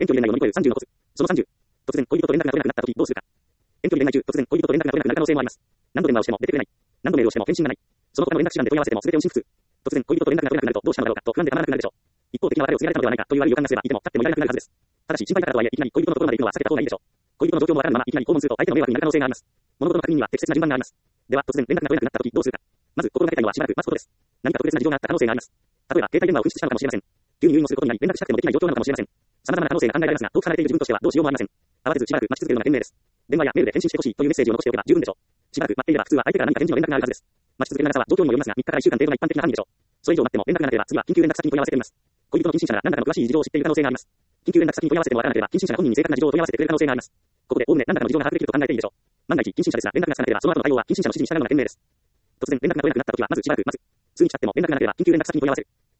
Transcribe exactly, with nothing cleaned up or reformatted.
遠距離恋愛を乗り越えるさんじゅうのコツ。そのさんじゅう。突然恋人と連絡が取れなくなった時どうするか。遠距離恋愛中、突然恋人と連絡が取れなくなる可能性もあります。何度電話をしても出てくれない。何度メールをしても返信がない。その他の連絡手段で問い合わせても全て音信不通。突然恋人と連絡が取れなくなるとどうしたのだろうかと不安でたまらなくなるでしょう。一方的な別れを告げられたのではないかという悪い予感がすればいても立ってもいられなくなるはずです。ただし心配だからとはいえいきなり恋人のところまで行くのは避けた方がいいでしょう。恋人の状況もわからぬままいきなり訪問すると相手の迷惑になる可能性があります。物事の確認には適切な順番があります。では突然連絡が取れなくなった時どうするか。まず心がけたいのはしばらく待つことです。何か特別な事情があった可能性があります。例えば携帯電話を紛失したのかもしれません。急に入院をすることになり連絡したくてもできない状況なのかもしれません。様々な可能性が考えられますが、遠く離れている自分としてはどうしようもありません。慌てずしばらく待ち続けるのが賢明です。電話やメールで返信してほしいというメッセージを残しておけば十分でしょう。しばらく待っていれば普通は相手から何か返事の連絡があるはずです。待ち続ける長さは状況にもよりますが、みっかからいっしゅうかん程度が一般的な範囲でしょう。それ以上待っても連絡がなければ次は緊急連絡先に問い合わせてみます。恋人の近親者が何らかの詳しい事情を知っている可能性があります。緊急連絡先に問い合わせてもわからなければ近親者が本人に正確な事情を問い合わせてくれる可能性があります。ここでおおむね何らかの事情が把握できると考えていいでしょう。万が一近親者ですら連絡がつかなければその後の対応は近親者の指示に従うのが賢明です。突然連絡が取れなくなった時はまずしばらく待つ。数日経っても連絡がなければ緊急連絡先に問い合わせる。